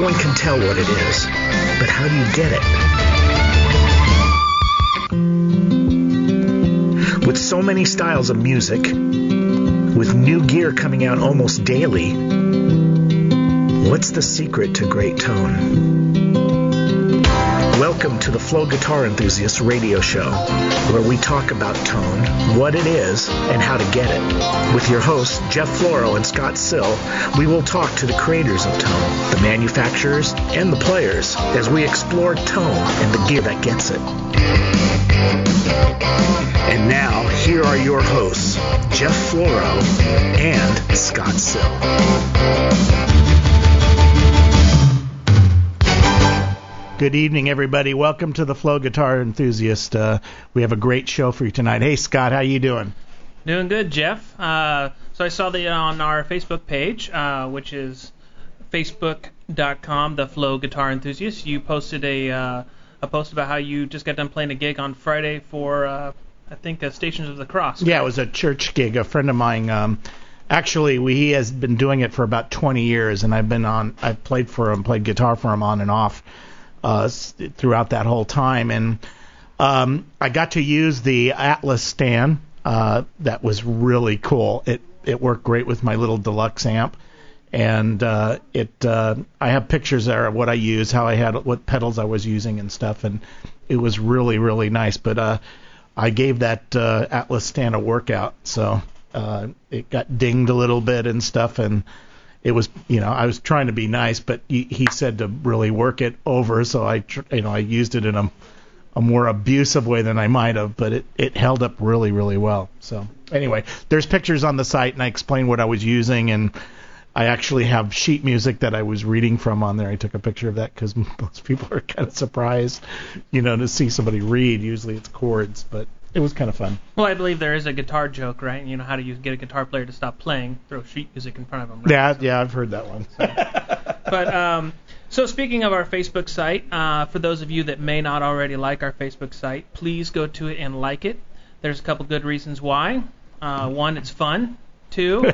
one can tell what it is, but how do you get it? With so many styles of music, with new gear coming out almost daily, what's the secret to great tone? Welcome to the Flow Guitar Enthusiast radio show, where we talk about tone, what it is, and how to get it. With your hosts, Jeff Floro and Scott Sill, we will talk to the creators of tone, the manufacturers, and the players as we explore tone and the gear that gets it. And now, here are your hosts, Jeff Floro and Scott Sill. Good evening, everybody. Welcome to the Flow Guitar Enthusiast. We have a great show for you tonight. Hey, Scott, how you doing? Doing good, Jeff. So I saw that on our Facebook page, which is facebook.com, the Flow Guitar Enthusiast. You posted a post about how you just got done playing a gig on Friday for, I think, Stations of the Cross. Yeah, it was a church gig. A friend of mine, actually, he has been doing it for about 20 years, and I've played for him, played guitar for him on and off throughout that whole time. And I got to use the Atlas stand. That was really cool. It worked great with my little deluxe amp. And I have pictures there of what I used, what pedals I was using and stuff, and it was really, really nice. But I gave that Atlas stand a workout, so it got dinged a little bit and stuff, and it was, I was trying to be nice, but he said to really work it over, so I used it in a more abusive way than I might have, but it held up really, really well. So anyway, there's pictures on the site, and I explained what I was using, and I actually have sheet music that I was reading from on there. I took a picture of that because most people are kind of surprised, to see somebody read. Usually it's chords, but it was kind of fun. Well, I believe there is a guitar joke, right? How do you get a guitar player to stop playing? Throw sheet music in front of them, right? Yeah, I've heard that one. So speaking of our Facebook site, for those of you that may not already like our Facebook site, please go to it and like it. There's a couple good reasons why. One, it's fun. Two,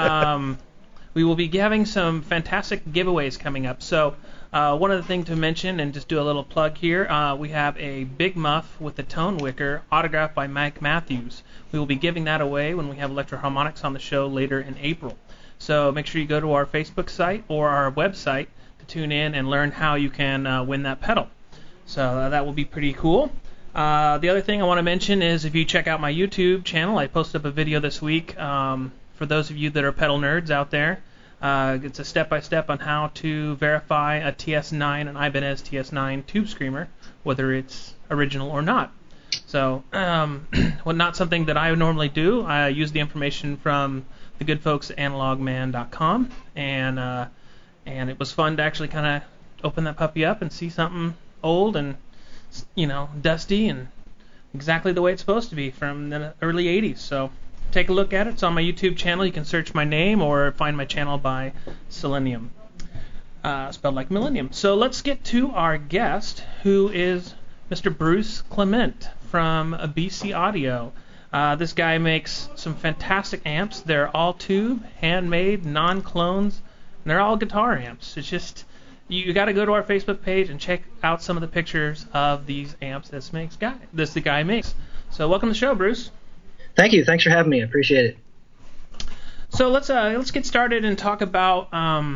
we will be having some fantastic giveaways coming up. So one other thing to mention, and just do a little plug here, we have a big muff with a tone wicker autographed by Mike Matthews. We will be giving that away when we have Electro Harmonics on the show later in April. So make sure you go to our Facebook site or our website to tune in and learn how you can win that pedal. So that will be pretty cool. The other thing I want to mention is if you check out my YouTube channel, I posted up a video this week. For those of you that are pedal nerds out there, it's a step-by-step on how to verify a TS9, an Ibanez TS9 Tube Screamer, whether it's original or not. So, not something that I would normally do. I use the information from the good folks at analogman.com, and it was fun to actually kind of open that puppy up and see something old and, dusty and exactly the way it's supposed to be from the early 80s. So take a look at it. It's on my YouTube channel. You can search my name or find my channel by Selenium, spelled like millennium. So let's get to our guest, who is Mr. Bruce Clement from BC Audio. This guy makes some fantastic amps. They're all tube, handmade, non-clones, and they're all guitar amps. It's just, you got to go to our Facebook page and check out some of the pictures of these amps the guy makes. So welcome to the show, Bruce. Thank you. Thanks for having me. I appreciate it. So let's get started and talk about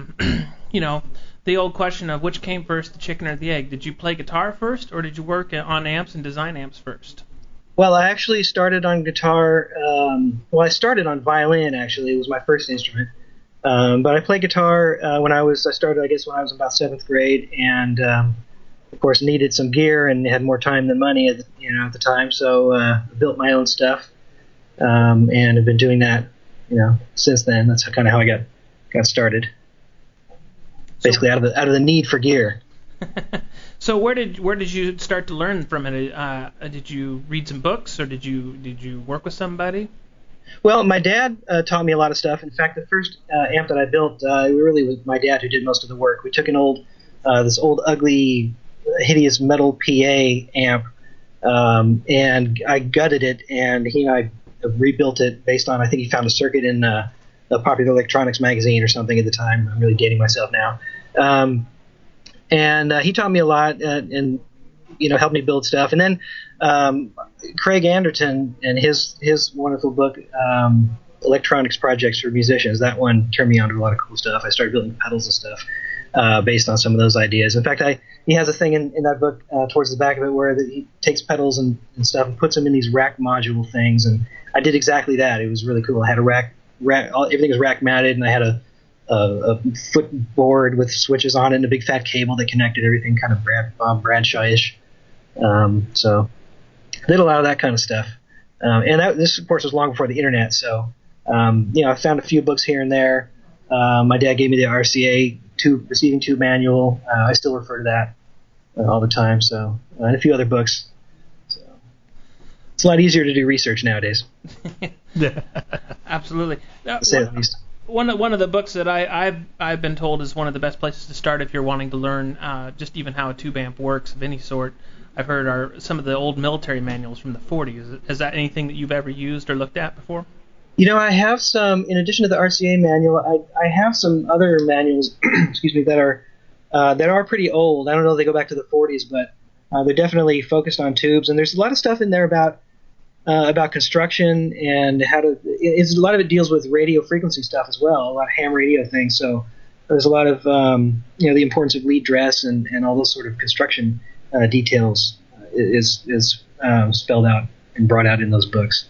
the old question of which came first, the chicken or the egg. Did you play guitar first, or did you work on amps and design amps first? Well, I actually started on guitar. I started on violin. Actually, it was my first instrument. But I played guitar when I started, I guess, when I was about 7th grade, and of course needed some gear and had more time than money at the time. So built my own stuff. And I've been doing that, since then. That's kind of how I got started. Basically, out of the need for gear. So where did you start to learn from it? Did you read some books, or did you work with somebody? Well, my dad taught me a lot of stuff. In fact, the first amp that I built, it really was my dad who did most of the work. We took this old ugly, hideous metal PA amp, and I gutted it, and he and I rebuilt it based on, I think he found a circuit in a Popular Electronics magazine or something at the time. I'm really dating myself now. And he taught me a lot and helped me build stuff. And then Craig Anderton and his wonderful book, Electronics Projects for Musicians, that one turned me on to a lot of cool stuff. I started building pedals and stuff based on some of those ideas. In fact, he has a thing in that book towards the back of it where he takes pedals and stuff and puts them in these rack module things. And I did exactly that. It was really cool. I had a rack everything was rack mounted, and I had a footboard with switches on it and a big fat cable that connected everything, kind of Bradshaw-ish. So I did a lot of that kind of stuff. And this, of course, was long before the internet. So, I found a few books here and there. My dad gave me the RCA receiving tube manual. I still refer to that all the time. So, and a few other books. So it's a lot easier to do research nowadays. Absolutely. To say the least. One of the books that I've been told is one of the best places to start if you're wanting to learn just even how a tube amp works of any sort. I've heard are some of the old military manuals from the 40s. Is that anything that you've ever used or looked at before? I have some, in addition to the RCA manual, I have some other manuals, excuse me, that are pretty old. I don't know if they go back to the 40s, but they're definitely focused on tubes. And there's a lot of stuff in there about construction and how to. A lot of it deals with radio frequency stuff as well, a lot of ham radio things. So there's a lot of the importance of lead dress and all those sort of construction details is spelled out and brought out in those books.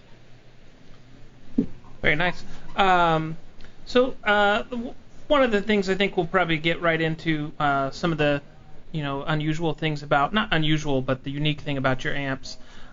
Very nice. So one of the things I think we'll probably get right into some of the unusual things about, not unusual, but the unique thing about your amps.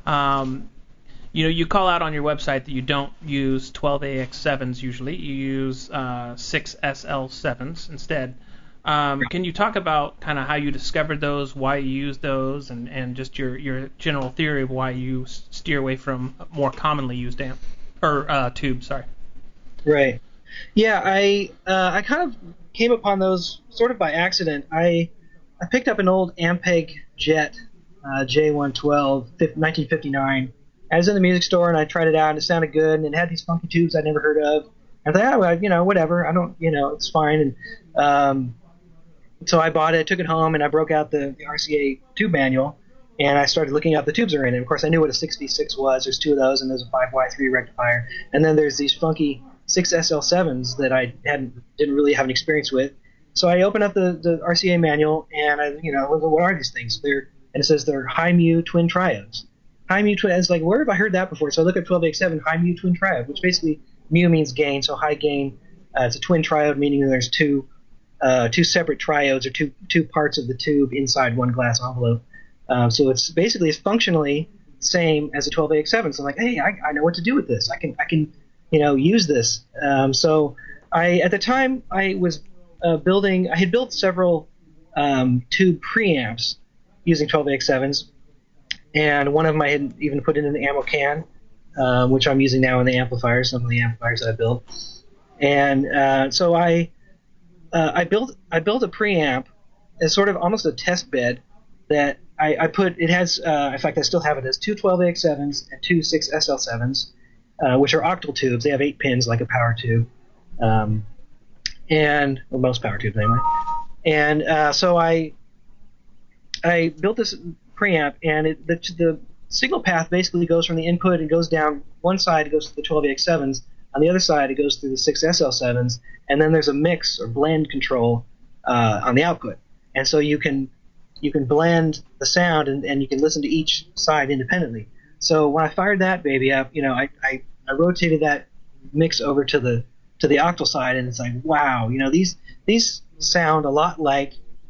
You call out on your website that you don't use 12AX7s usually. You use 6SL7s instead. Can you talk about kind of how you discovered those, why you use those, and just your general theory of why you steer away from more commonly used amp or tubes? Sorry. Right. Yeah, I kind of came upon those sort of by accident. I picked up an old Ampeg Jet J112 1959. I was in the music store and I tried it out and it sounded good and it had these funky tubes I'd never heard of. And I thought, whatever. I don't, it's fine. And so I bought it, took it home, and I broke out the RCA tube manual and I started looking up the tubes that are in it. Of course, I knew what a 6V6 was. There's two of those, and there's a 5Y3 rectifier. And then there's these funky 6SL7s that I didn't really have an experience with. So I opened up the RCA manual and I, what are these things? And it says they're high mu twin triodes. High mu twin. It's like, where have I heard that before? So I look at 12AX7 high mu twin triode, which basically mu means gain, so high gain. It's a twin triode, meaning there's two separate triodes or two parts of the tube inside one glass envelope. So it's functionally same as a 12AX7. So I'm like, hey, I know what to do with this. I can use this. So at the time I was I had built several tube preamps using 12AX7s. And one of them I had even put in an ammo can, which I'm using now in the amplifiers, some of the amplifiers that I built. And so I built a preamp as sort of almost a test bed that I put. It has, in fact, I still have it as two 12AX7s and two 6SL7s, which are octal tubes. They have 8 pins like a power tube, and most power tubes anyway. And so I built this preamp, and the signal path basically goes from the input and goes down one side, it goes to the 12AX7s, on the other side it goes through the 6SL7s, and then there's a mix or blend control on the output. And so you can blend the sound and you can listen to each side independently. So when I fired that baby up, I rotated that mix over to the octal side, and it's like, wow, these sound a lot like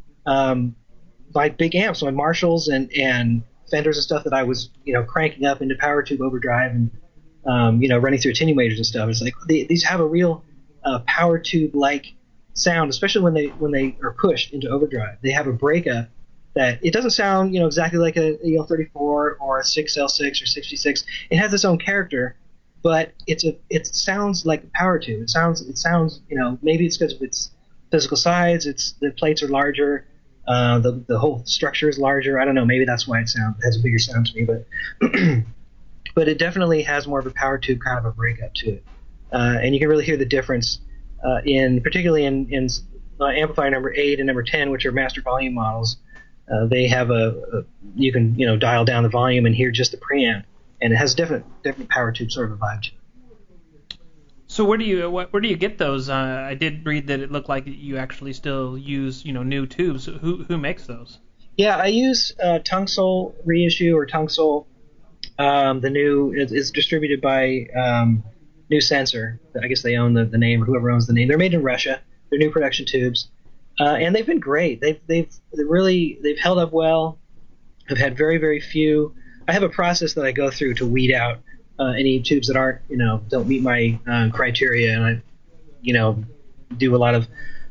big amps, my Marshalls and Fenders and stuff that I was, cranking up into power tube overdrive and, running through attenuators and stuff. It's like these have a real power tube like sound, especially when they are pushed into overdrive. They have a breakup that it doesn't sound, exactly like a EL34 or a 6L6 or 66. It has its own character, but it sounds like a power tube. It sounds, maybe it's because of its physical size. The plates are larger. The whole structure is larger. I don't know. Maybe that's why it has a bigger sound to me, but but it definitely has more of a power tube kind of a breakup to it, and you can really hear the difference particularly in amplifier number 8 and number 10, which are master volume models, they have you can dial down the volume and hear just the preamp, and it has different power tube sort of a vibe to it. So where do you get those? I did read that it looked like you actually still use new tubes. Who makes those? Yeah, I use Tungsol reissue or Tungsol. The new is distributed by New Sensor. I guess they own the name, or whoever owns the name. They're made in Russia. They're new production tubes, and they've been great. They've held up well. I've had very, very few. I have a process that I go through to weed out any tubes that aren't don't meet my criteria, and I do a lot of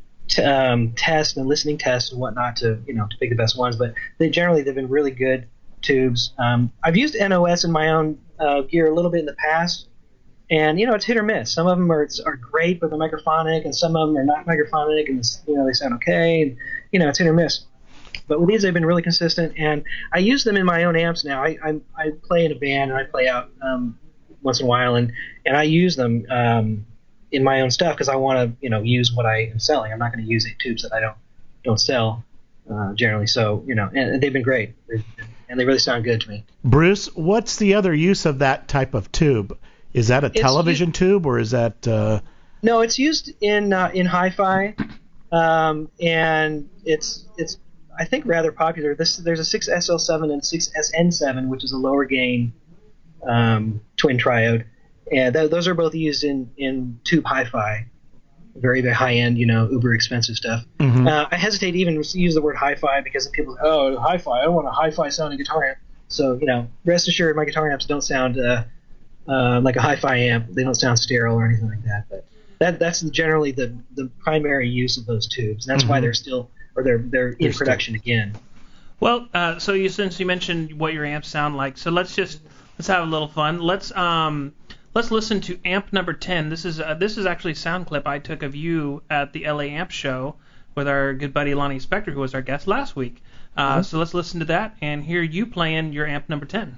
tests and listening tests and whatnot to pick the best ones. But they've been really good tubes. I've used NOS in my own gear a little bit in the past, and it's hit or miss. Some of them are great, but they're microphonic, and some of them are not microphonic, and they sound okay, and it's hit or miss. But with these, they've been really consistent, and I use them in my own amps now. I play in a band, and I play out once in a while, and I use them in my own stuff because I want to use what I am selling. I'm not going to use tubes that I don't sell generally. So and they've been great, and they really sound good to me. Bruce, what's the other use of that type of tube? Is that a television tube, or is that? No, it's used in hi-fi, and it's I think rather popular. There's a 6SL7 and 6SN7, which is a lower gain twin triode, and those are both used in tube hi-fi, very, very high end, uber expensive stuff. Mm-hmm. I hesitate to even use the word hi-fi because people say, oh, hi-fi, I want a hi-fi sounding guitar amp. So rest assured, my guitar amps don't sound like a hi-fi amp. They don't sound sterile or anything like that. But that's generally the primary use of those tubes. And that's why they're still, or they're in production again. Well, since you mentioned what your amps sound like, so let's have a little fun. Let's listen to amp number 10. This is actually a sound clip I took of you at the LA Amp Show with our good buddy Lonnie Spector, who was our guest last week. So let's listen to that and hear you playing your amp number 10.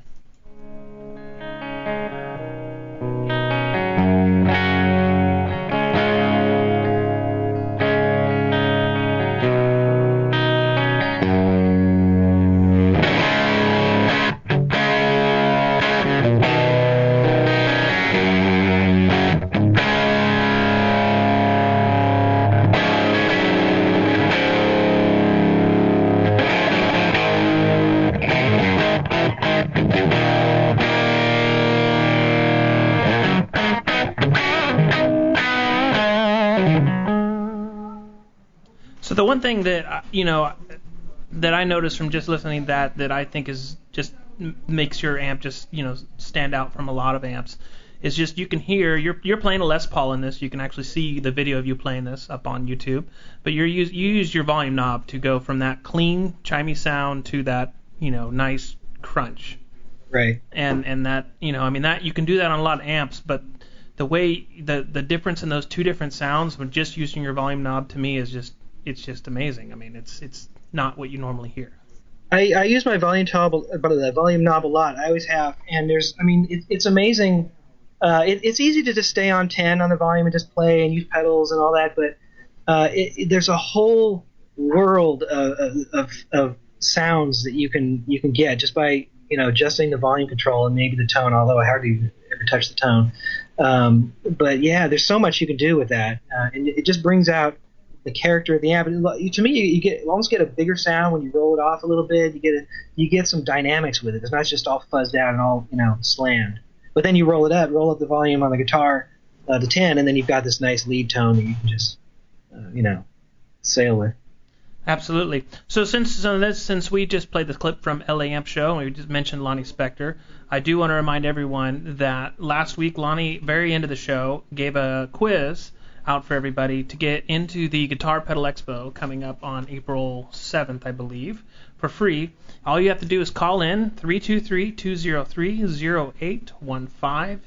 The one thing that that I noticed from just listening that I think is just makes your amp just stand out from a lot of amps is just you can hear you're playing a Les Paul in this. You can actually see the video of you playing this up on YouTube. But you use your volume knob to go from that clean chimey sound to that nice crunch. Right. And that that you can do that on a lot of amps, but the way the difference in those two different sounds with just using your volume knob to me is just amazing. I mean, it's not what you normally hear. I use my volume knob a lot. I always have, and it's amazing. It's easy to just stay on 10 on the volume and just play and use pedals and all that, but there's a whole world of sounds that you can get just by adjusting the volume control and maybe the tone. Although I hardly ever touch the tone, but yeah, there's so much you can do with that, and it just brings out the character of the amp. To me, you almost get a bigger sound when you roll it off a little bit. You get some dynamics with it. It's not just all fuzzed out and all slammed. But then you roll up the volume on the guitar to 10, and then you've got this nice lead tone that you can just sail with. Absolutely. So since we just played the clip from LA Amp Show and we just mentioned Lonnie Spector, I do want to remind everyone that last week Lonnie, very end of the show, gave a quiz out for everybody to get into the Guitar Pedal Expo coming up on April 7th, I believe, for free. All you have to do is call in 323-203-0815,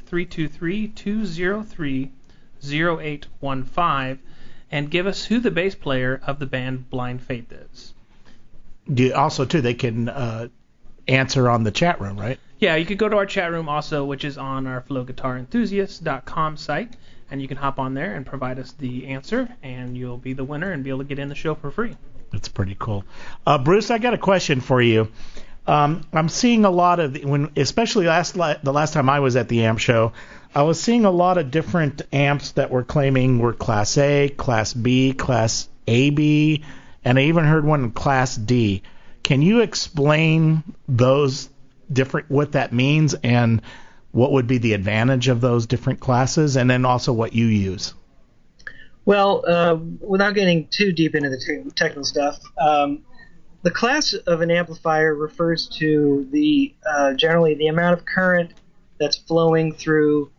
323-203-0815, and give us who the bass player of the band Blind Faith is. Also, too, they can answer on the chat room, right? Yeah, you could go to our chat room also, which is on our FlowGuitarEnthusiast.com site. and you can hop on there and provide us the answer, and you'll be the winner and be able to get in the show for free. That's pretty cool. Bruce, I got a question for you. I'm seeing a lot of, especially the last time I was at the amp show, I was seeing a lot of different amps that were claiming were Class A, Class B, Class AB, and I even heard one in Class D. Can you explain those different, what that means, and what would be the advantage of those different classes, and then also what you use? Well, without getting too deep into the technical stuff, the class of an amplifier refers to generally the amount of current that's flowing through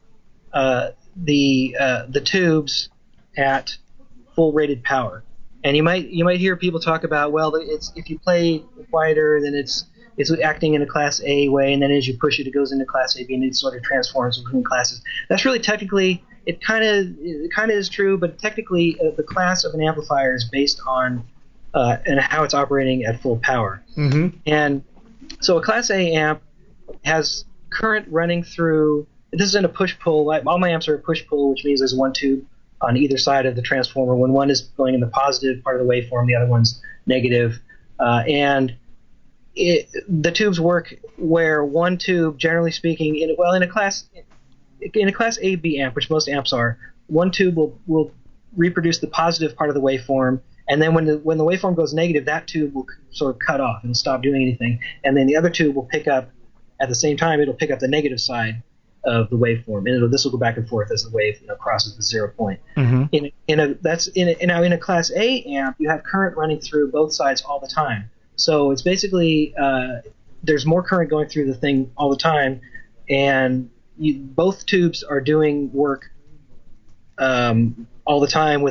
the tubes at full rated power. And you might hear people talk about, well, if you play quieter, then it's acting in a Class A way, and then as you push it, it goes into Class AB, and it sort of transforms between classes. That's really technically, it kind of is true, but technically the class of an amplifier is based on and how it's operating at full power. Mm-hmm. And so a Class A amp has current running through. This isn't a push-pull. All my amps are a push-pull, which means there's one tube on either side of the transformer. When one is going in the positive part of the waveform, the other one's negative. And the tubes work where one tube, generally speaking, in a Class AB amp, which most amps are, one tube will reproduce the positive part of the waveform, and then when the waveform goes negative, that tube will sort of cut off and stop doing anything, and then the other tube will pick up at the same time. It'll pick up the negative side of the waveform, and this will go back and forth as the wave crosses the 0 point. Mm-hmm. Now in a Class A amp, you have current running through both sides all the time. So it's basically there's more current going through the thing all the time, and both tubes are doing work all the time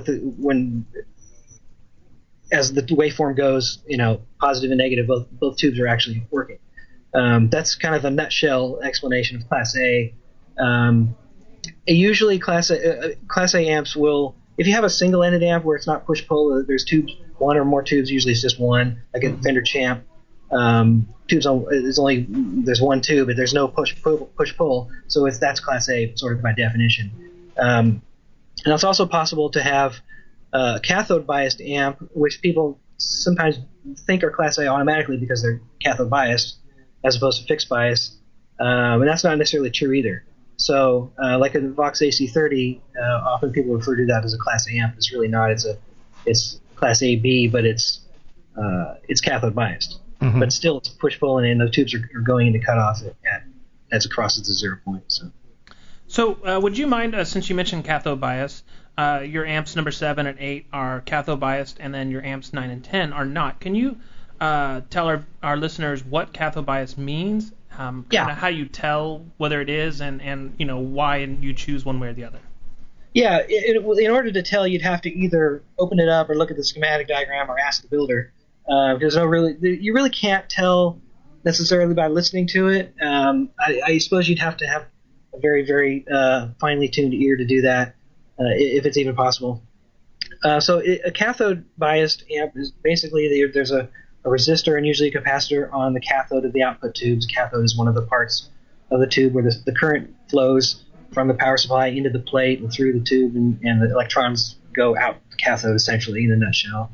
as the waveform goes, positive and negative, both tubes are actually working. That's kind of a nutshell explanation of Class A. Usually Class A amps will, if you have a single-ended amp where it's not push-pull, there's tubes, one or more tubes, usually it's just one, like a Fender Champ. There's one tube, but there's no push-pull, so that's Class A sort of by definition. And it's also possible to have a cathode-biased amp, which people sometimes think are Class A automatically because they're cathode-biased, as opposed to fixed bias, and that's not necessarily true either. So, like a Vox AC30, often people refer to that as a Class A amp. It's really not. It's Class AB, but it's cathode biased. Mm-hmm. But still, it's push-pull, and those tubes are going into cutoff as it crosses the 0 point. So, would you mind, since you mentioned cathode bias, your amps number 7 and 8 are cathode biased, and then your amps 9 and 10 are not. Can you tell our listeners what cathode bias means, kind of how you tell whether it is, and why you choose one way or the other? Yeah, in order to tell, you'd have to either open it up or look at the schematic diagram or ask the builder. Because you really can't tell necessarily by listening to it. I suppose you'd have to have a very, very finely tuned ear to do that, if it's even possible. So a cathode biased amp is basically there's a resistor and usually a capacitor on the cathode of the output tubes. Cathode is one of the parts of the tube where the current flows from the power supply into the plate and through the tube, and the electrons go out the cathode, essentially, in a nutshell.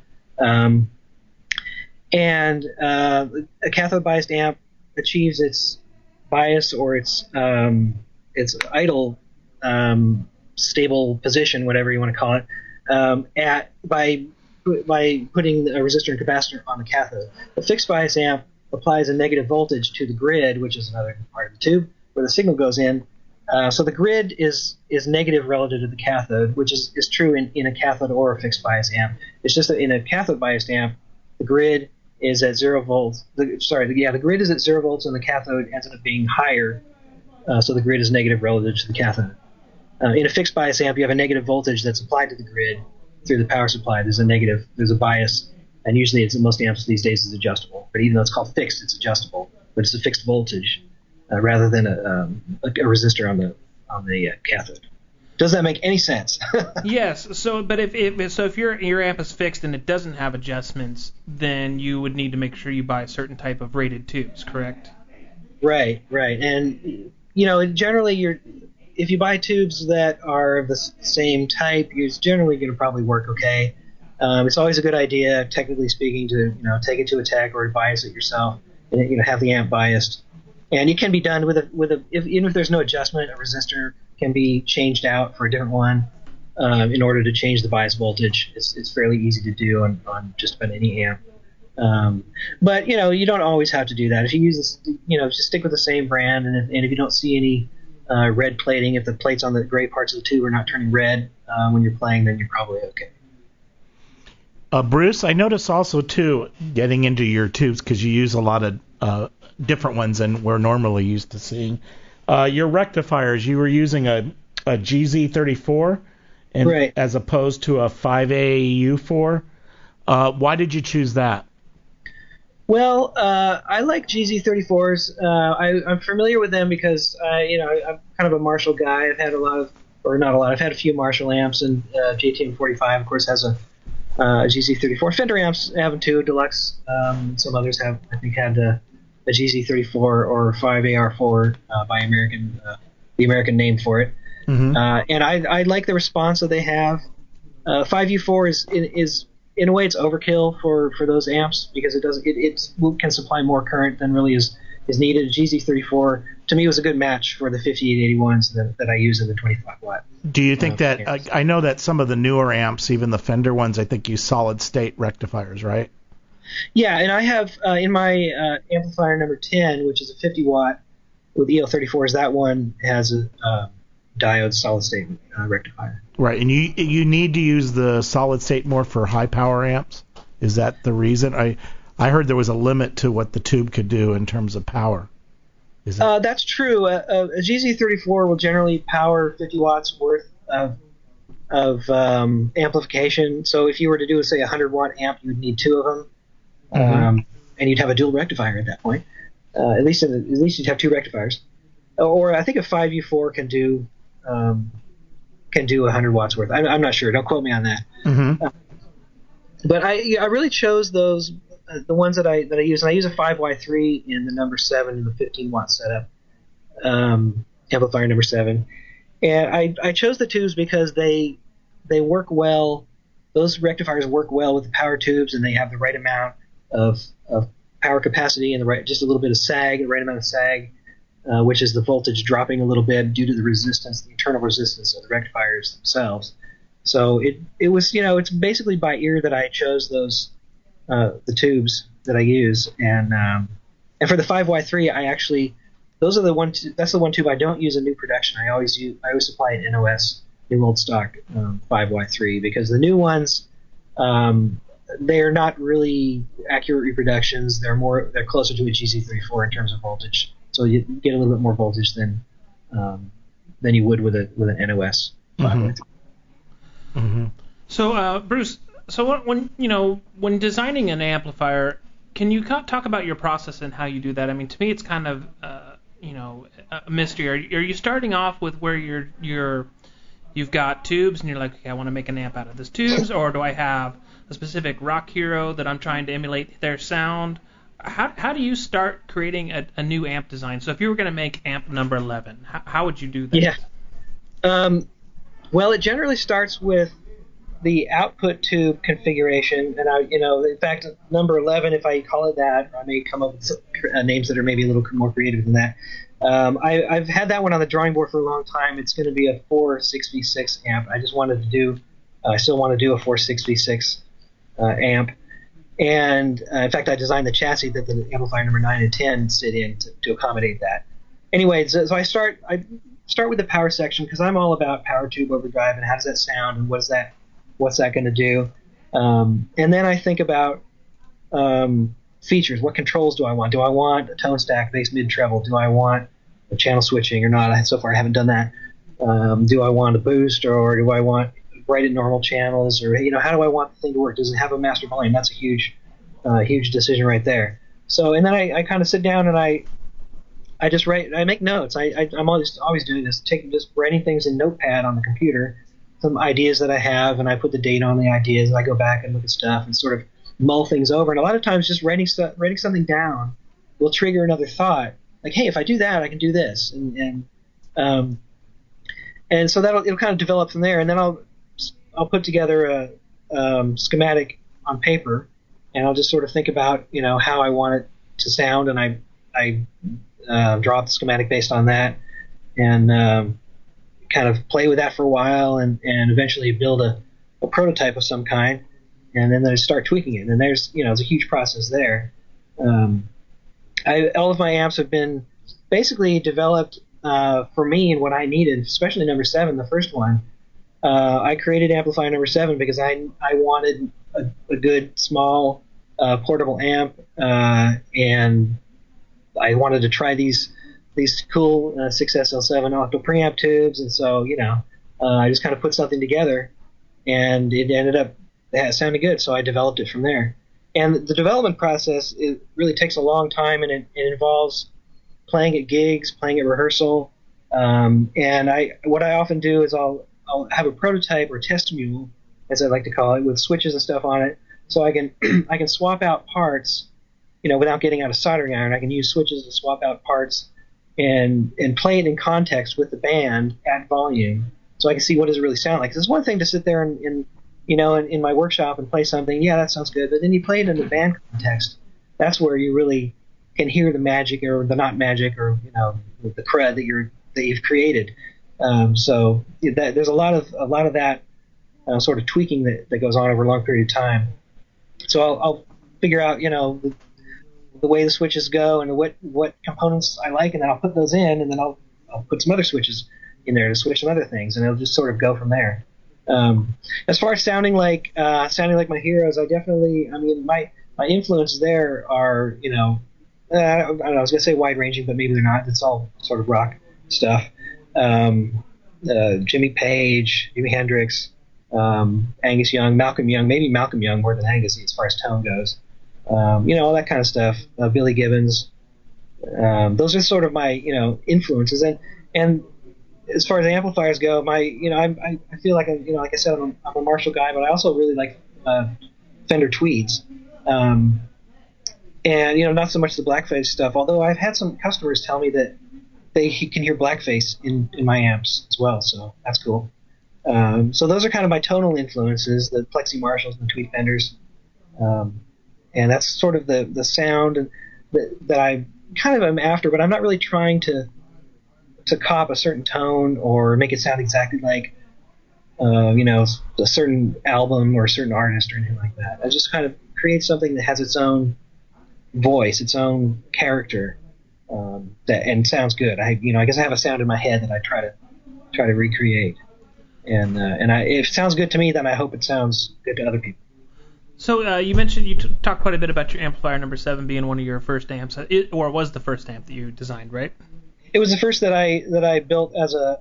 And a cathode biased amp achieves its bias or its idle stable position, whatever you want to call it, by putting a resistor and capacitor on the cathode. The fixed bias amp applies a negative voltage to the grid, which is another part of the tube where the signal goes in. So the grid is negative relative to the cathode, which is true in a cathode or a fixed bias amp. It's just that in a cathode biased amp, the grid is at 0 volts. The grid is at 0 volts, and the cathode ends up being higher. So the grid is negative relative to the cathode. In a fixed bias amp, you have a negative voltage that's applied to the grid through the power supply. There's a bias, and usually most amps these days is adjustable. But even though it's called fixed, it's adjustable. But it's a fixed voltage rather than a resistor on the cathode. Does that make any sense? Yes. So, but if your amp is fixed and it doesn't have adjustments, then you would need to make sure you buy a certain type of rated tubes, correct? Right. And generally if you buy tubes that are of the same type, you're generally going to probably work okay. It's always a good idea, technically speaking, to take it to a tech or bias it yourself, and have the amp biased. And it can be done even if there's no adjustment, a resistor can be changed out for a different one in order to change the bias voltage. It's fairly easy to do on just about any amp. But you don't always have to do that. If you use this, just stick with the same brand, and if you don't see any red plating, if the plates on the gray parts of the tube are not turning red when you're playing, then you're probably okay. Bruce, I notice also too, getting into your tubes, because you use a lot of different ones than we're normally used to seeing. Your rectifiers, you were using a GZ34 right, as opposed to a 5AU4. Why did you choose that? Well, I like GZ34s. I'm familiar with them because I'm kind of a Marshall guy. I've had I've had a few Marshall amps, and JTM45, of course, has a GZ34. Fender amps have them too, Deluxe. Some others have, I think, had a GZ34 or 5AR4 by American, the American name for it. Mm-hmm. And I like the response that they have. 5U4 is in a way it's overkill for those amps because it can supply more current than really is needed. GZ34 to me was a good match for the 5881s that I use in the 25 watt. Do you think that I know that some of the newer amps, even the Fender ones, I think use solid state rectifiers, right? Yeah, and I have in my amplifier number 10, which is a 50 watt with EL34s, that one has a diode solid state rectifier. Right, and you need to use the solid state more for high power amps. Is that the reason? I heard there was a limit to what the tube could do in terms of power. Is that... That's true. A GZ34 will generally power 50 watts worth of amplification. So if you were to do, say, a 100 watt amp, you would need two of them, mm-hmm. And you'd have a dual rectifier at that point. At least you'd have two rectifiers. Or I think a 5U4 can do 100 watts worth. I'm not sure. Don't quote me on that. Mm-hmm. But I really chose those. The ones that I use, and I use a 5Y3 in the number 7 in the 15 watt setup, amplifier number 7, and I chose the tubes because they work well. Those rectifiers work well with the power tubes, and they have the right amount of power capacity and just a little bit of sag, the right amount of sag, which is the voltage dropping a little bit due to the resistance, the internal resistance of the rectifiers themselves. So it was it's basically by ear that I chose those. The tubes that I use, and for the 5Y3, those are the one. That's the one tube I don't use in new production. I always supply an NOS, new old stock 5Y3, because the new ones, they're not really accurate reproductions. They're closer to a GZ34 in terms of voltage, so you get a little bit more voltage than you would with an NOS 5Y3. Mm-hmm. So Bruce. So when designing an amplifier, can you talk about your process and how you do that? I mean, to me, it's kind of a mystery. Are you starting off with where you've got tubes and you're like, okay, I want to make an amp out of these tubes, or do I have a specific rock hero that I'm trying to emulate their sound? How do you start creating a new amp design? So if you were going to make amp number 11, how would you do that? Yeah. Well, it generally starts with the output tube configuration, and in fact, number 11, if I call it that, I may come up with some names that are maybe a little more creative than that. I've had that one on the drawing board for a long time. It's going to be a 4.6v6 amp. I still want to do a 4.6v6 amp, and in fact, I designed the chassis that the amplifier number 9 and 10 sit in to accommodate that. Anyway, so I start with the power section because I'm all about power tube overdrive and how does that sound and what's that going to do? And then I think about features. What controls do I want? Do I want a tone stack, bass, mid, treble? Do I want a channel switching or not? So far, I haven't done that. Do I want a boost, or do I want right at normal channels? Or how do I want the thing to work? Does it have a master volume? That's a huge decision right there. So, and then I kind of sit down and I just write. I make notes. I'm always doing this. Just writing things in Notepad on the computer. Some ideas that I have, and I put the date on the ideas, and I go back and look at stuff and sort of mull things over. And a lot of times just writing something down will trigger another thought. Like, hey, if I do that, I can do this. And And so it'll kind of develop from there, and then I'll put together a schematic on paper, and I'll just sort of think about how I want it to sound, and I draw up the schematic based on that, and kind of play with that for a while, and eventually build a prototype of some kind, and then I start tweaking it. And there's it's a huge process there. All of my amps have been basically developed for me and what I needed, especially number 7, the first one. I created amplifier number 7 because I wanted a good small portable amp, and I wanted to try these cool 6SL7 octal preamp tubes, and so I just kind of put something together, and it ended up sounding good. So I developed it from there. And the development process, it really takes a long time, and it involves playing at gigs, playing at rehearsal. And what I often do is I'll have a prototype or test mule, as I like to call it, with switches and stuff on it, so I can swap out parts, without getting out a soldering iron. I can use switches to swap out parts and play it in context with the band at volume, so I can see what does it really sound like. 'Cause it's one thing to sit there in my workshop and play something. Yeah, that sounds good. But then you play it in the band context. That's where you really can hear the magic or the not magic, or the crud that you've created. So there's a lot of that sort of tweaking that goes on over a long period of time. So I'll figure out the way the switches go and what components I like, and then I'll put those in, and then I'll put some other switches in there to switch some other things, and it'll just sort of go from there. As far as sounding like my heroes, my influences there are I don't know, I was gonna say wide ranging, but maybe they're not. It's all sort of rock stuff. Jimmy Page, Jimi Hendrix, Angus Young, Malcolm Young, maybe Malcolm Young more than Angus as far as tone goes. All that kind of stuff. Billy Gibbons. Those are sort of my influences, and as far as amplifiers go, I feel like like I said, I'm a Marshall guy, but I also really like Fender Tweeds, and not so much the blackface stuff. Although I've had some customers tell me that they can hear blackface in my amps as well, so that's cool. So those are kind of my tonal influences: the Plexi Marshalls and the Tweed Fenders, and that's sort of the sound that I kind of am after. But I'm not really trying to cop a certain tone or make it sound exactly like a certain album or a certain artist or anything like that. I just kind of create something that has its own voice, its own character, and sounds good. I guess I have a sound in my head that I try to recreate, and if it sounds good to me, then I hope it sounds good to other people. So you mentioned you talked quite a bit about your amplifier number 7 being one of your first amps, or was the first amp that you designed, right? It was the first that I built as a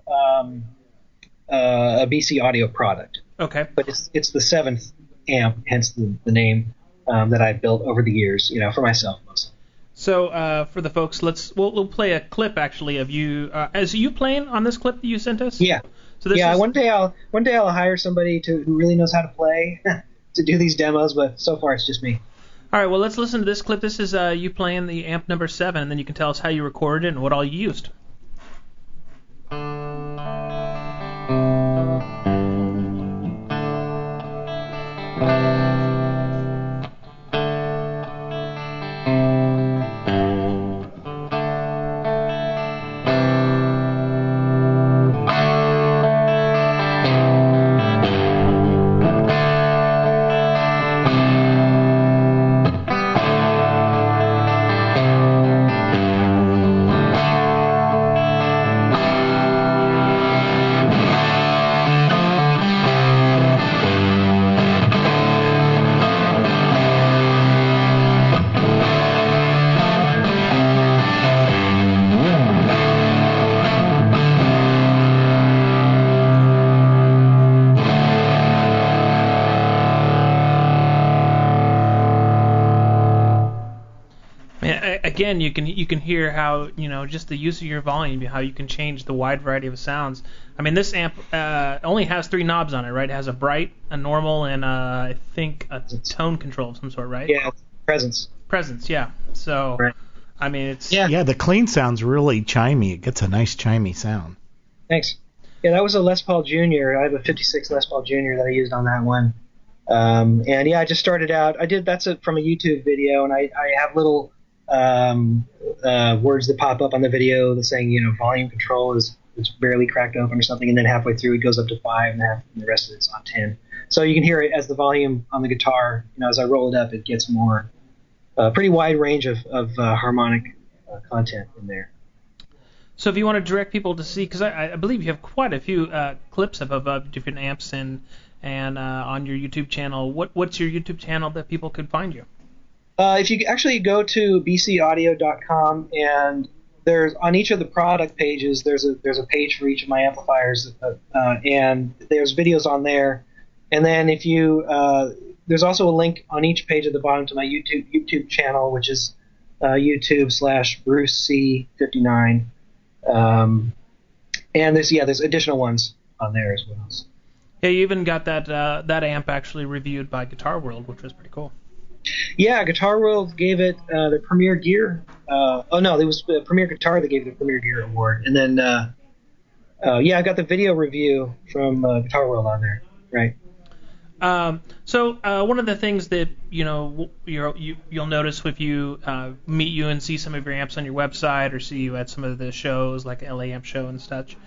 BC Audio product. Okay. But it's the 7th amp, hence the name that I built over the years, for myself mostly. So for the folks, we'll play a clip actually of you. Is you playing on this clip that you sent us? Yeah. So one day I'll hire somebody who really knows how to play to do these demos, but so far it's just me. All right, well, let's listen to this clip. This is you playing the amp number 7, and then you can tell us how you recorded it and what all you used. Again, you can hear how just the use of your volume, how you can change the wide variety of sounds. I mean, this amp only has 3 knobs on it, right? It has a bright, a normal, and I think a tone control of some sort, right? Yeah, presence. Presence, yeah. So, right. I mean, it's yeah. The clean sound's really chimey. It gets a nice chimey sound. Thanks. Yeah, that was a Les Paul Jr. I have a 56 Les Paul Jr. that I used on that one. And yeah, I just started out. That's from a YouTube video, and I have little words that pop up on the video that's saying, volume control is barely cracked open or something, and then halfway through it goes up to 5.5, and the rest of it's on 10. So you can hear it as the volume on the guitar, as I roll it up, it gets more, pretty wide range of harmonic content in there. So if you want to direct people to see, because I believe you have quite a few clips of different amps and on your YouTube channel, what's your YouTube channel that people could find you? If you actually go to bcaudio.com, and there's on each of the product pages, there's a page for each of my amplifiers, and there's videos on there. And then if you there's also a link on each page at the bottom to my YouTube channel, which is YouTube/BruceC59. And there's additional ones on there as well. Yeah, you even got that amp actually reviewed by Guitar World, which was pretty cool. Yeah, Guitar World gave it the Premier Gear. It was Premier Guitar that gave it the Premier Gear award. And then I got the video review from Guitar World on there. Right. So one of the things that you'll notice if you meet you and see some of your amps on your website, or see you at some of the shows like LA Amp Show and such,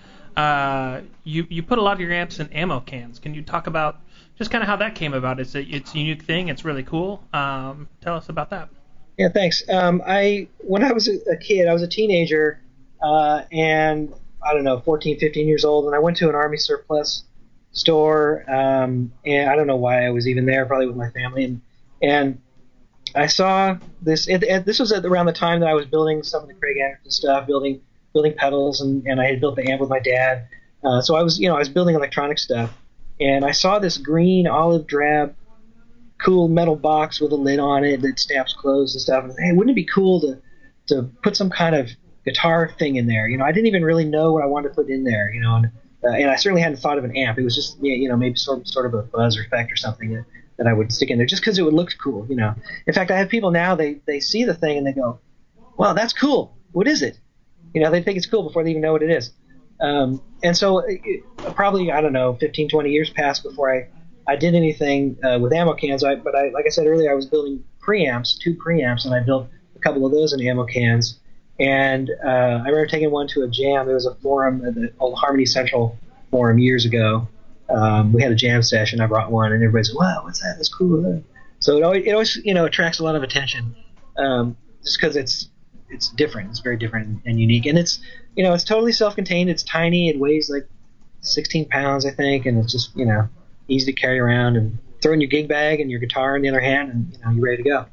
you put a lot of your amps in ammo cans. Can you talk about just kind of how that came about? It's a unique thing. It's really cool. Tell us about that. Yeah, thanks. When I was a kid, I was a teenager, and I don't know, 14, 15 years old, and I went to an Army surplus store, and I don't know why I was even there, probably with my family, and I saw this. This was around the time that I was building some of the Craig Anderson stuff, building pedals, and I had built the amp with my dad. So I was building electronic stuff, and I saw this green olive drab, cool metal box with a lid on it that snaps closed and stuff. And hey, wouldn't it be cool to put some kind of guitar thing in there? I didn't even really know what I wanted to put in there, and I certainly hadn't thought of an amp. It was just, maybe sort of a buzz effect or something that I would stick in there just because it would look cool, In fact, I have people now, they see the thing and they go, "Wow, that's cool. What is it?" They think it's cool before they even know what it is. And so probably, I don't know, 15, 20 years passed before I did anything with ammo cans. But like I said earlier, I was building two preamps, and I built a couple of those in ammo cans. And I remember taking one to a jam. There was a forum at the old Harmony Central forum years ago. We had a jam session. I brought one, and everybody's like, "Wow, what's that? That's cool." So it always attracts a lot of attention, just because it's different. It's very different and unique, and it's it's totally self-contained. It's tiny. It weighs like 16 pounds, I think, and it's just easy to carry around and throw in your gig bag and your guitar in the other hand, and you're ready to go.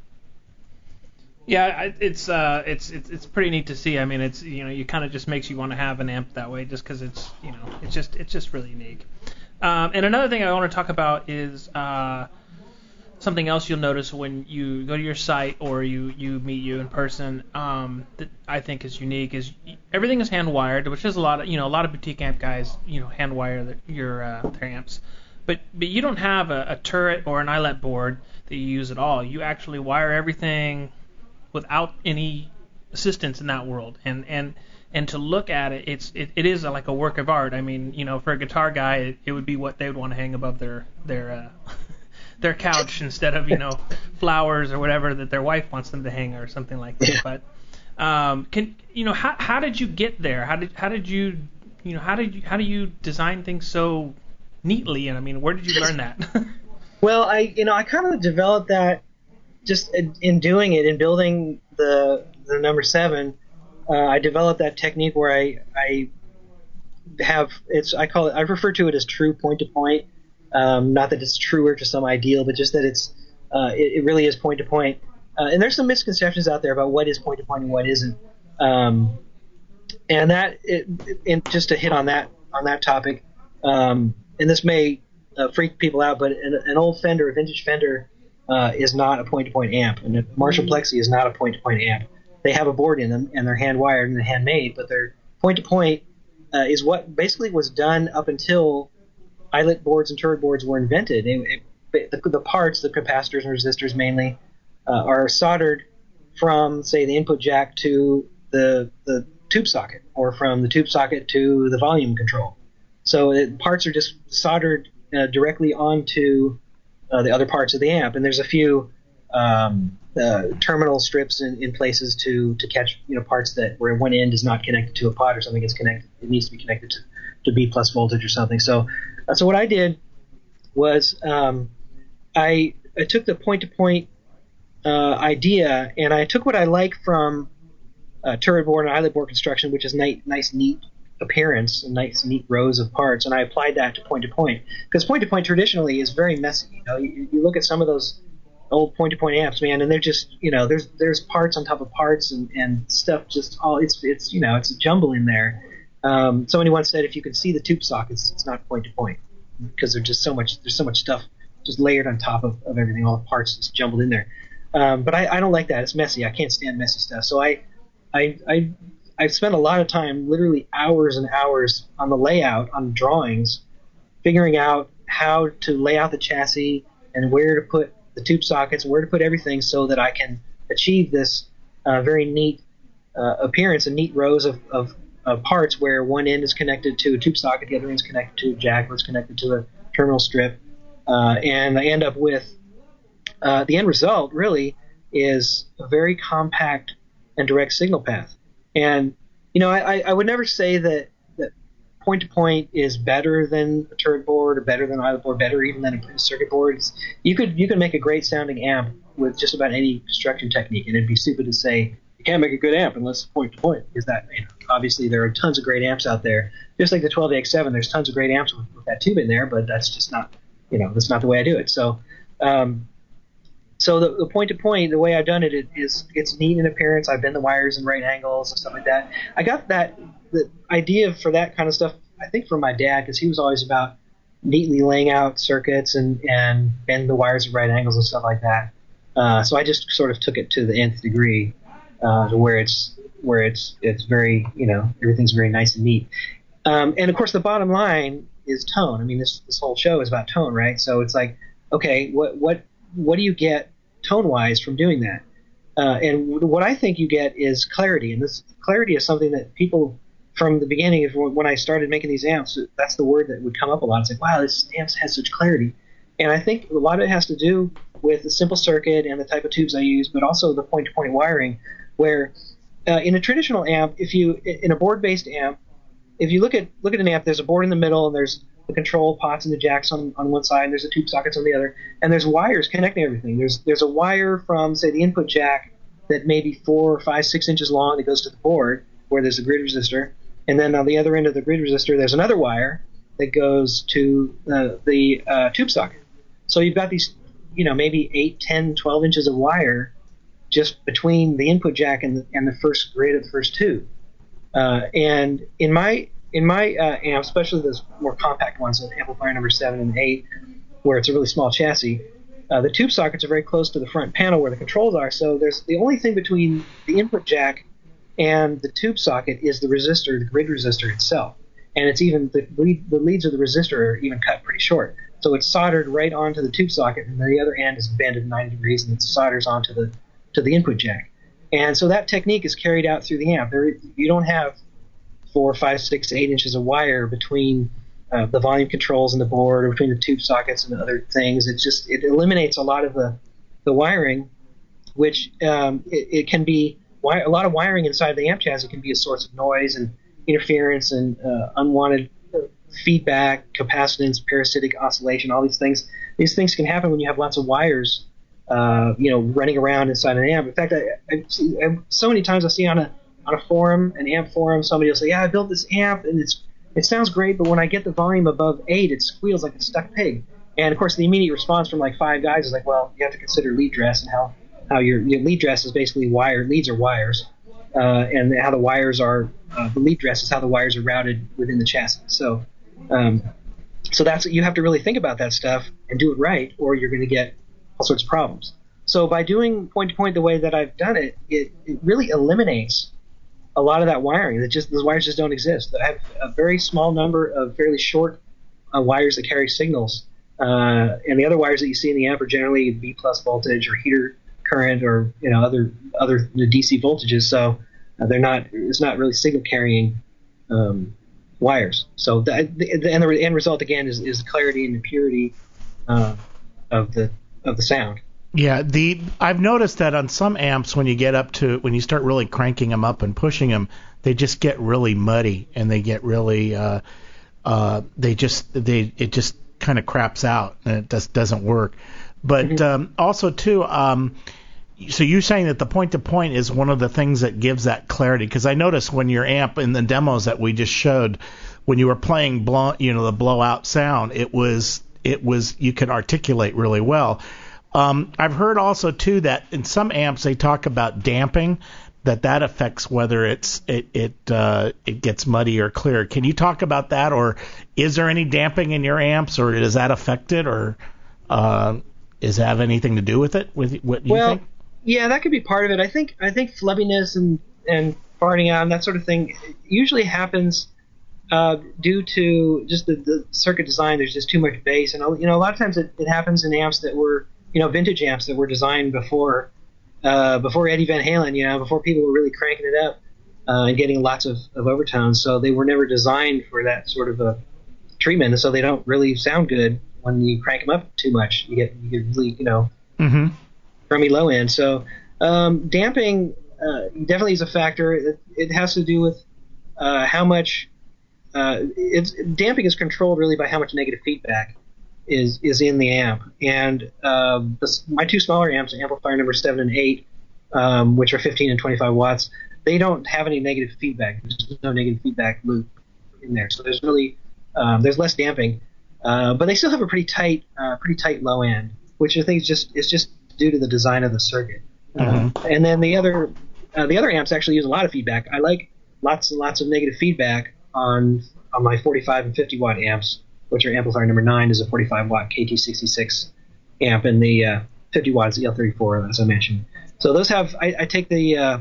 Yeah, it's pretty neat to see. I mean, it's you kind of just makes you want to have an amp that way, just because it's it's just really unique. And another thing I want to talk about is something else you'll notice when you go to your site or you meet you in person, that I think is unique, is everything is hand wired, which is a lot of boutique amp guys hand wire their amps, but you don't have a turret or an eyelet board that you use at all. You actually wire everything without any assistance in that world, and to look at it, it is like a work of art. I mean, for a guitar guy, it would be what they would want to hang above their couch instead of flowers or whatever that their wife wants them to hang or something like that. But how did you get there? How do you design things so neatly? And I mean, where did you learn that? Well, I kind of developed that just in doing it, in building the number 7. I developed that technique where I refer to it as true point to point. Not that it's truer to some ideal, but just that it really is point to point. And there's some misconceptions out there about what is point to point and what isn't. And just to hit on that topic, and this may freak people out, but an old Fender, a vintage Fender, is not a point to point amp, and a Marshall Plexi is not a point to point amp. They have a board in them, and they're hand wired and handmade, but their point to point is what basically was done up until eyelet boards and turret boards were invented. The parts, the capacitors and resistors mainly, are soldered from, say, the input jack to the tube socket, or from the tube socket to the volume control. So parts are just soldered directly onto the other parts of the amp, and there's a few terminal strips in places to catch parts that where one end is not connected to a pot or something. It needs to be connected to B plus voltage or something. So what I did was I took the point-to-point idea, and I took what I like from turret board and eyelet board construction, which is nice, neat appearance and nice, neat rows of parts, and I applied that to point-to-point. Because point-to-point traditionally is very messy. You look at some of those old point-to-point amps, man, and they're just, there's parts on top of parts and stuff just all, it's a jumble in there. Somebody once said if you can see the tube sockets, it's not point-to-point, because there's so much stuff just layered on top of everything, all the parts just jumbled in there. But I don't like that. It's messy. I can't stand messy stuff. So I've spent a lot of time, literally hours and hours, on the layout, on drawings, figuring out how to lay out the chassis and where to put the tube sockets, where to put everything so that I can achieve this very neat appearance and neat rows of parts where one end is connected to a tube socket, the other end is connected to a jack, or it's connected to a terminal strip. And I end up with the end result really is a very compact and direct signal path. And, I would never say that point-to-point is better than a turret board or better than an eyelet board, better even than a printed circuit board. You could make a great sounding amp with just about any construction technique, and it'd be stupid to say you can't make a good amp unless it's point-to-point, because that, obviously there are tons of great amps out there. Just like the 12AX7, there's tons of great amps with that tube in there, but that's just not, that's not the way I do it. So, the point-to-point, the way I've done it is it's neat in appearance. I bend the wires in right angles and stuff like that. I got the idea for that kind of stuff, I think, from my dad, because he was always about neatly laying out circuits and bend the wires at right angles and stuff like that. So I just sort of took it to the nth degree, to where it's very, everything's very nice and neat. And of course, the bottom line is tone. I mean, this whole show is about tone, right? So it's like, okay, what do you get tone-wise from doing that? And what I think you get is clarity. And this clarity is something that people, from the beginning of when I started making these amps, that's the word that would come up a lot. It's like, wow, this amp has such clarity. And I think a lot of it has to do with the simple circuit and the type of tubes I use, but also the point-to-point wiring, where in a traditional amp, in a board-based amp, if you look at an amp, there's a board in the middle, and there's the control pots and the jacks on one side, and there's the tube sockets on the other, and there's wires connecting everything. There's a wire from, say, the input jack that may be 4, 5, 6 inches long that goes to the board, where there's a grid resistor, and then on the other end of the grid resistor, there's another wire that goes to the tube socket. So you've got these, maybe 8, 10, 12 inches of wire just between the input jack and the first grid of the first tube. And in my amp, especially those more compact ones, like amplifier number 7 and 8, where it's a really small chassis, the tube sockets are very close to the front panel where the controls are. So there's the only thing between the input jack and the tube socket is the resistor, the grid resistor itself. And it's even the leads of the resistor are even cut pretty short. So it's soldered right onto the tube socket, and the other end is bent at 90 degrees, and it solders onto the input jack. And so that technique is carried out through the amp. You don't have 4, 5, 6, 8 inches of wire between the volume controls and the board, or between the tube sockets and the other things. It eliminates a lot of the wiring, which it can be a lot of wiring inside the amp chassis can be a source of noise and interference and unwanted feedback, capacitance, parasitic oscillation, all these things. These things can happen when you have lots of wires, running around inside an amp. In fact, so many times I see on a forum, an amp forum, somebody will say, "Yeah, I built this amp and it sounds great, but when I get the volume above 8, it squeals like a stuck pig." And of course, the immediate response from like 5 guys is like, "Well, you have to consider lead dress and how your lead dress is basically wire. Leads are wires, and how the wires are the lead dress is how the wires are routed within the chassis." So that's you have to really think about that stuff and do it right, or you're going to get all sorts of problems. So by doing point-to-point the way that I've done it, it really eliminates a lot of that wiring. Those wires just don't exist. I have a very small number of fairly short wires that carry signals, and the other wires that you see in the amp are generally B plus voltage or heater current or other DC voltages. So it's not really signal carrying wires. So the end result again is the clarity and the purity of the sound. Yeah, I've noticed that on some amps when you start really cranking them up and pushing them, they just get really muddy and they get really it just kind of craps out and it just doesn't work. But also too, so you're saying that the point-to-point is one of the things that gives that clarity, because I noticed when your amp in the demos that we just showed, when you were playing the blowout sound, it was you could articulate really well. I've heard also too that in some amps they talk about damping, that affects whether it gets muddy or clear. Can you talk about that, or is there any damping in your amps, or does that affect it, or does that have anything to do with it? With what you think? Yeah, that could be part of it. I think flubbiness and farting out and that sort of thing usually happens due to just the circuit design. There's just too much bass, and a lot of times it happens in amps that were vintage amps that were designed before Eddie Van Halen, before people were really cranking it up and getting lots of overtones. So they were never designed for that sort of a treatment, and so they don't really sound good when you crank them up too much. You get really crummy low end. So damping definitely is a factor. It has to do with how much damping is controlled really by how much negative feedback is in the amp. And my two smaller amps, amplifier number 7 and 8, which are 15 and 25 watts, they don't have any negative feedback. There's no negative feedback loop in there. So there's really there's less damping, but they still have a pretty tight low end, which I think is just due to the design of the circuit. And then the other amps actually use a lot of feedback. I like lots and lots of negative feedback on my 45 and 50 watt amps, which are amplifier number 9 is a 45 watt KT66 amp, and the 50 watt is the L34, as I mentioned. So those have I take the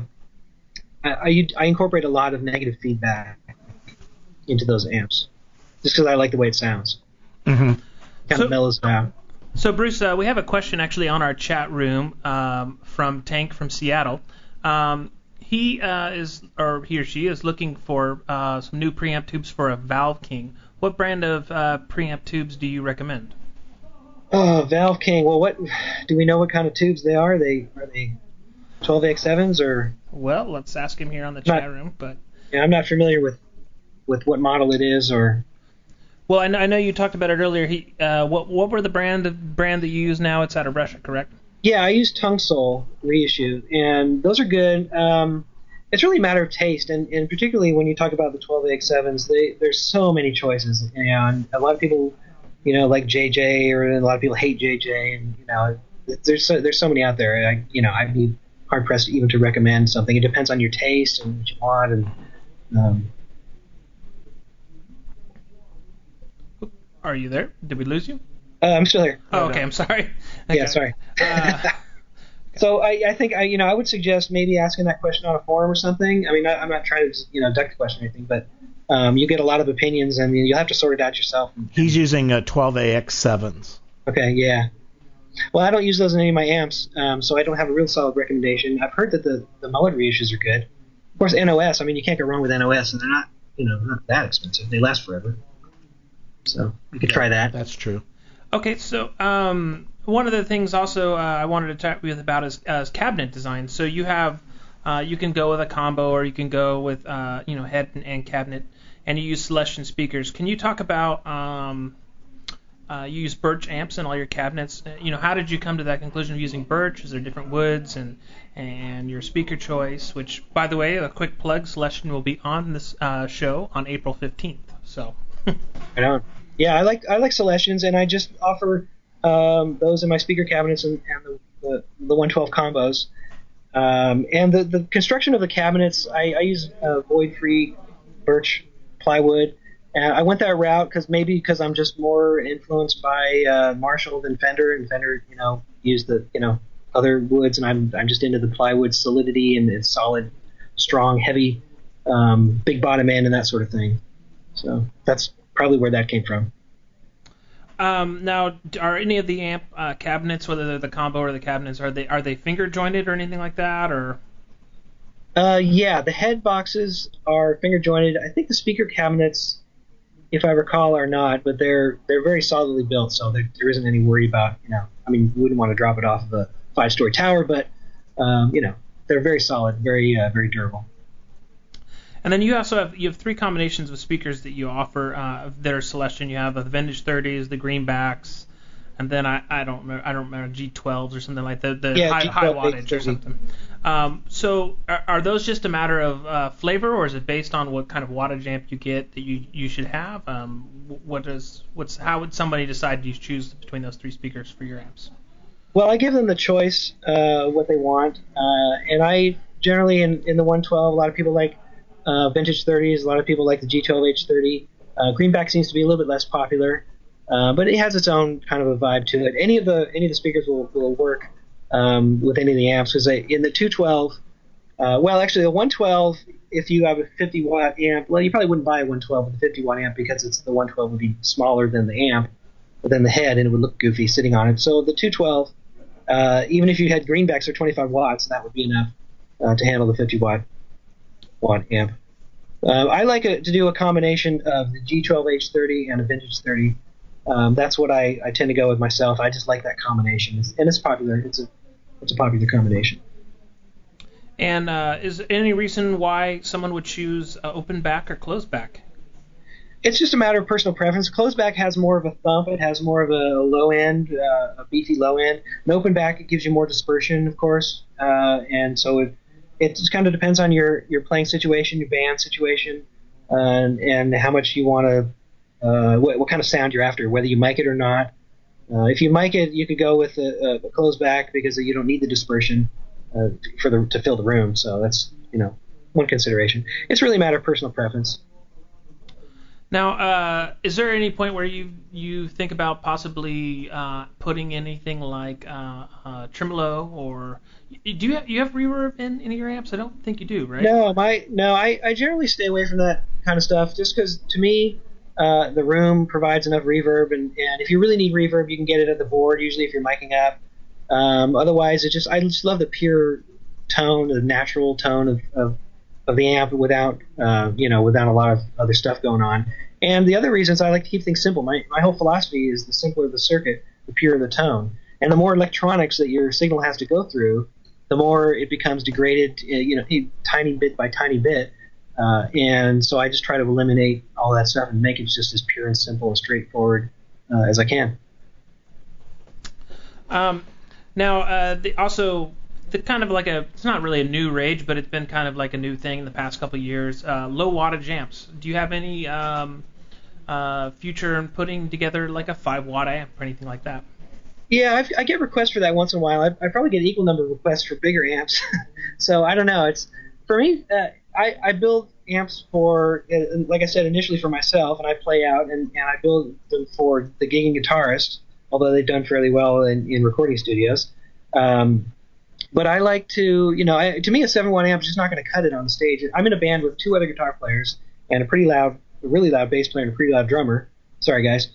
I incorporate a lot of negative feedback into those amps, just because I like the way it sounds. Kind of mellows it out. So, Bruce, we have a question actually on our chat room from Tank from Seattle. He or she is looking for some new preamp tubes for a Valve King. What brand of preamp tubes do you recommend? Valve King. Well, what do we know? What kind of tubes they are? Are they 12AX7s or? Well, let's ask him here on the chat room. But yeah, I'm not familiar with what model it is or. Well, I know you talked about it earlier. What were the brand that you use now? It's out of Russia, correct? Yeah, I use Tungsol reissue, and those are good. It's really a matter of taste, and particularly when you talk about the 12AX7s, there's so many choices, and a lot of people, like JJ, or a lot of people hate JJ, and there's so many out there. I'd be hard pressed even to recommend something. It depends on your taste and what you want, and. Are you there? Did we lose you? I'm still here. Oh, okay. I'm sorry. Okay. Yeah, sorry. So I think I would suggest maybe asking that question on a forum or something. I mean, I'm not trying to duck the question or anything, but you get a lot of opinions and you'll have to sort it out yourself. He's using 12AX7s. Okay, yeah. Well, I don't use those in any of my amps, so I don't have a real solid recommendation. I've heard that the Mullet reissues are good. Of course, NOS. I mean, you can't go wrong with NOS, and they're not not that expensive. They last forever. So you could try that. That's true. Okay, so one of the things also I wanted to talk with about is cabinet design. So you have you can go with a combo, or you can go with head and cabinet, and you use Celestion speakers. Can you talk about you use Birch amps in all your cabinets? How did you come to that conclusion of using Birch? Is there different woods and your speaker choice? Which, by the way, a quick plug: Celestion will be on this show on April 15th. So. Right on. Yeah, I like Celestions, and I just offer those in my speaker cabinets and the 112 combos. And the construction of the cabinets, I use void-free birch plywood. And I went that route because I'm just more influenced by Marshall than Fender, and Fender used the other woods, and I'm just into the plywood solidity and its solid, strong, heavy, big bottom end and that sort of thing. So that's probably where that came from. Now, are any of the amp cabinets, whether they're the combo or the cabinets, are they finger jointed or anything like that, or? Yeah, the head boxes are finger jointed. I think the speaker cabinets if I recall, are not, but they're very solidly built, so there isn't any worry about, I mean, you wouldn't want to drop it off of a 5-story tower, but they're very solid, very very durable. And then you also have 3 combinations of speakers that you offer that are Celestion. You have the Vintage 30s, the Greenbacks, and then I don't remember G12s or something like that, the high wattage or something. So are those just a matter of flavor, or is it based on what kind of wattage amp you get that you should have? How would somebody decide to choose between those 3 speakers for your amps? Well, I give them the choice what they want, and I generally in the 112, a lot of people like Vintage 30s, a lot of people like the G12H30. Greenback seems to be a little bit less popular, but it has its own kind of a vibe to it. Any of the speakers will work with any of the amps, because in the 212, actually the 112, if you have a 50 watt amp, well, you probably wouldn't buy a 112 with a 50 watt amp because the 112 would be smaller than the amp, than the head, and it would look goofy sitting on it. So the 212, even if you had Greenbacks or 25 watts, that would be enough to handle the 50 watt amp. I like to do a combination of the G12H30 and a Vintage 30. That's what I tend to go with myself. I just like that combination, and it's popular. It's a popular combination. And is there any reason why someone would choose open back or closed back? It's just a matter of personal preference. Closed back has more of a thump. It has more of a low end, a beefy low end. An open back, it gives you more dispersion, of course, and so it just kind of depends on your playing situation, your band situation, and how much you want to, what kind of sound you're after, whether you mic it or not. If you mic it, you could go with a closed back because you don't need the dispersion to fill the room. So that's one consideration. It's really a matter of personal preference. Now, is there any point where you think about possibly putting anything like tremolo, or do you have reverb in any of your amps? I don't think you do, right? No, I generally stay away from that kind of stuff just because to me the room provides enough reverb, and if you really need reverb, you can get it at the board. Usually, if you're miking up. Otherwise, I just love the pure tone, the natural tone of the amp without without a lot of other stuff going on. And the other reasons I like to keep things simple. My whole philosophy is the simpler the circuit, the purer the tone. And the more electronics that your signal has to go through, the more it becomes degraded, tiny bit by tiny bit. And so I just try to eliminate all that stuff and make it just as pure and simple and straightforward as I can. Now, also, the kind of like it's not really a new rage, but it's been kind of like a new thing in the past couple of years. Low wattage amps. Do you have any future in putting together like a 5-watt amp or anything like that? Yeah, I get requests for that once in a while. I probably get an equal number of requests for bigger amps. So I don't know. It's for me. I build amps for, like I said, initially for myself, and I play out, and I build them for the gigging guitarist, although they've done fairly well in recording studios. But I like to, to me, a 7-watt amp is just not going to cut it on the stage. I'm in a band with 2 other guitar players and a really loud bass player and a pretty loud drummer. Sorry, guys.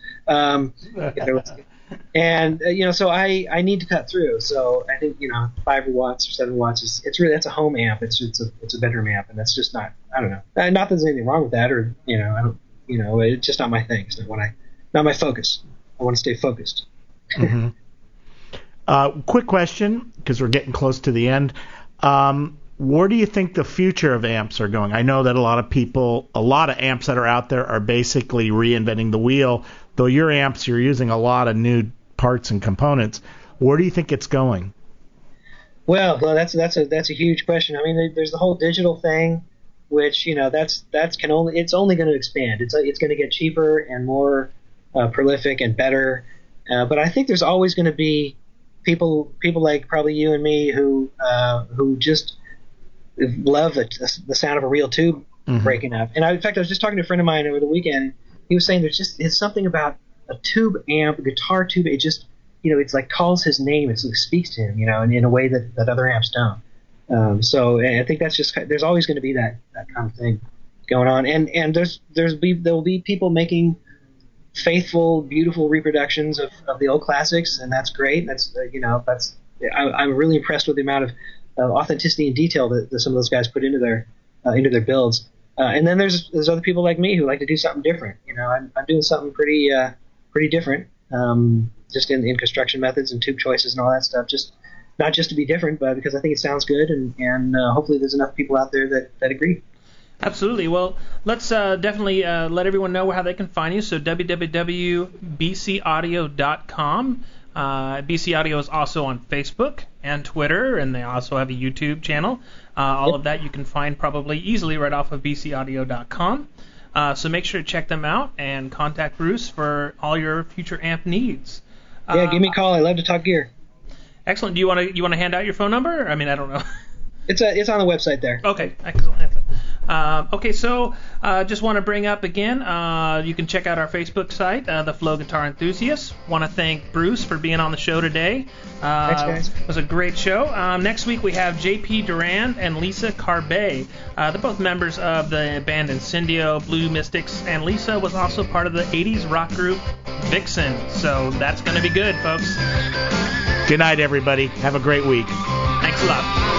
And so I need to cut through. So I think 5 watts or 7 watts that's a home amp. It's a bedroom amp, and that's just not. I don't know. Not that there's anything wrong with that, or I don't. It's just not my thing. It's not my focus. I want to stay focused. Mm-hmm. Quick question, because we're getting close to the end. Where do you think the future of amps are going? I know that a lot of amps that are out there are basically reinventing the wheel. Though your amps, you're using a lot of new parts and components. Where do you think it's going? Well, that's a huge question. I mean, there's the whole digital thing, which it's only going to expand. It's going to get cheaper and more prolific and better. But I think there's always going to be people like probably you and me who just love the sound of a real tube breaking up. And in fact, I was just talking to a friend of mine over the weekend. He was saying it's something about a tube amp, a guitar tube. It just it's like calls his name. It speaks to him, and in a way that other amps don't. So I think there's always going to be that kind of thing going on. And there will be people making faithful, beautiful reproductions of the old classics, and that's great. I'm really impressed with the amount of authenticity and detail that some of those guys put into their builds. And then there's other people like me who like to do something different. I'm doing something pretty different, just in construction methods and tube choices and all that stuff. Just not just to be different, but because I think it sounds good, and hopefully there's enough people out there that agree. Absolutely. Well, let's definitely let everyone know how they can find you. So www.bcaudio.com. BC Audio is also on Facebook and Twitter, and they also have a YouTube channel. All of that you can find probably easily right off of bcaudio.com. So make sure to check them out and contact Bruce for all your future amp needs. Yeah, give me a call. I love to talk gear. Excellent. Do you want to hand out your phone number? I mean, I don't know. It's on the website there. Okay, excellent. So just want to bring up again, you can check out our Facebook site, The Flow Guitar Enthusiasts. Want to thank Bruce for being on the show today. Thanks, guys. It was a great show. Next week we have J.P. Durand and Lisa Carbet. They're both members of the band Incendio, Blue Mystics, and Lisa was also part of the 80s rock group Vixen. So that's going to be good, folks. Good night, everybody. Have a great week. Thanks a lot.